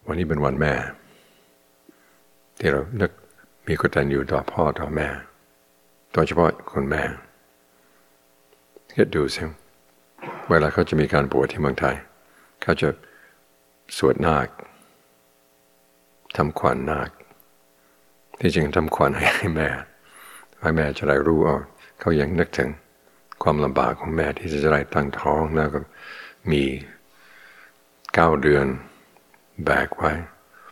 วันนี้เป็นวันแม่ที่เรานึกมีกตัญญูต่อพ่อต่อแม่โดยเฉพาะคนแม่คิดดูสิเวลาเขาจะมีการบวชที่เมืองไทยเขาจะสวดนาคทำขวัญนาคที่จริงทำขวัญให้แม่จะได้รู้เขายังนึกถึงความลำบากของแม่ที่จะได้ตั้งท้องแล้วก็มี9 เดือนแบกไว้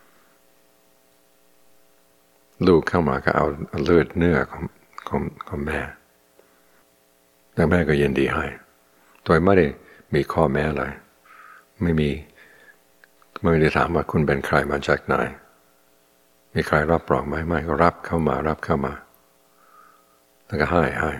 ลูกเข้ามาก็เอาเลือดเนื้อของแม่แล้วแม่ก็ยินดีให้โดยไม่ได้มีข้อแม้อะไรไม่ได้ถามว่าคุณเป็นใครมาจากไหนมีใครรับรองไหมไม่ก็รับเข้ามาแล้วก็ให้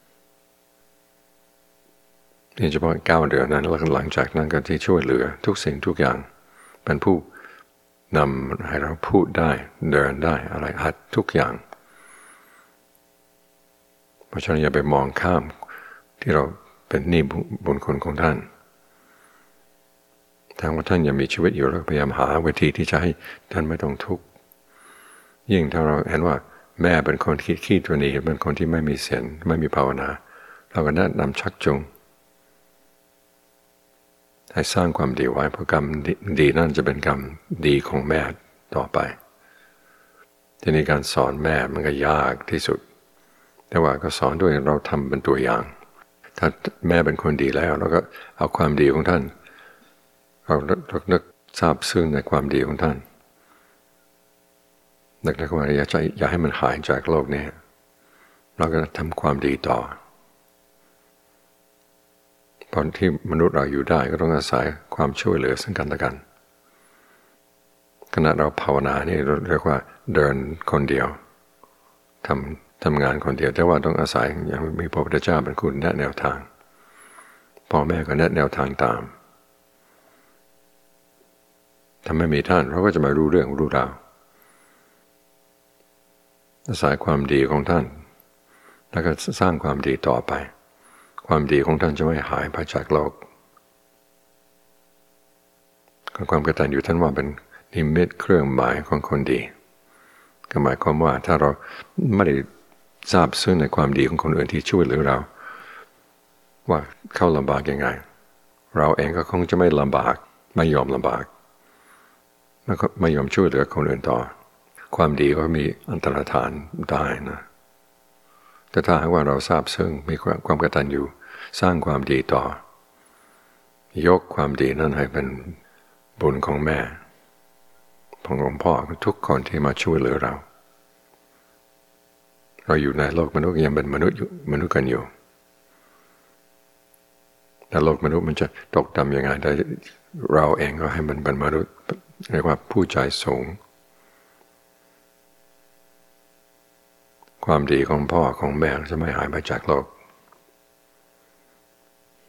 นี่เฉพาะ9 เดือนนั้นแล้วหลังจากนั้นก็ที่ช่วยเหลือทุกสิ่งทุกอย่างเป็นผู้นำให้เราพูดได้เดินได้อะไรหัดทุกอย่างเพราะฉะนั้นอย่าไปมองข้ามที่เราเป็นหนี้บุญคุณของท่านทางว่าท่านยังมีชีวิตอยู่แล้วพยายามหาวิธีที่จะให้ท่านไม่ต้องทุกข์ยิ่งถ้าเราเห็นว่าแม่เป็นคนขี้ตัวนี้เป็นคนที่ไม่มีศีลไม่มีภาวนาเราก็แนะนำชักจูงให้สร้างความดีไว้เพราะกรรมดีนั่นจะเป็นกรรมดีของแม่ต่อไปทีนี้การสอนแม่มันก็ยากที่สุดแต่ว่าก็สอนด้วยเราทำเป็นตัวอย่างถ้าแม่เป็นคนดีแล้วเราก็เอาความดีของท่านเรานึกซาบซึ้งในความดีของท่านนึกว่าอย่าให้มันหายจากโลกนี้เราก็ทำความดีต่อตอนที่มนุษย์เราอยู่ได้ก็ต้องอาศัยความช่วยเหลือซึ่งกันและกันขณะเราภาวนานี่เราเรียกว่าเดินคนเดียวทำงานคนเดียวแต่ว่าต้องอาศัยอย่างมีพระพุทธเจ้าเป็นคุณแนะแนวทางพ่อแม่ก็แนะแนวทางตามถ้าไม่มีท่านเราก็จะไม่รู้เรื่องรู้ราวอาศัยความดีของท่านแล้วก็สร้างความดีต่อไปความดีของท่านจะไม่หายไปจากโลกความกตัญญูท่านว่าเป็นนิมิตเครื่องหมายของคนดีก็หมายความว่าถ้าเราไม่ได้ทราบซึ้งในความดีของคนอื่นที่ช่วยเหลือเราว่าเขาลำบากยังไงเราเองก็คงจะไม่ลำบากไม่ยอมลำบากแล้วก็ไม่ยอมช่วยเหลือคนอื่นต่อความดีก็มีอันตรธานได้นะแต่ถ้าหากว่าเราทราบซึ้งมีความกตัญญูสร้างความดีต่อยกความดีนั้นให้เป็นบุญของแม่ของพ่อทุกคนที่มาช่วยเหลือเราอยู่ในโลกมนุษย์ยังเป็นมนุษย์กันอยู่แต่โลกมนุษย์มันจะตกต่ำยังไงได้เราเองก็ให้มันเป็นมนุษย์เรียกว่าผู้ใจสูงความดีของพ่อของแม่จะไม่หายไปจากโลก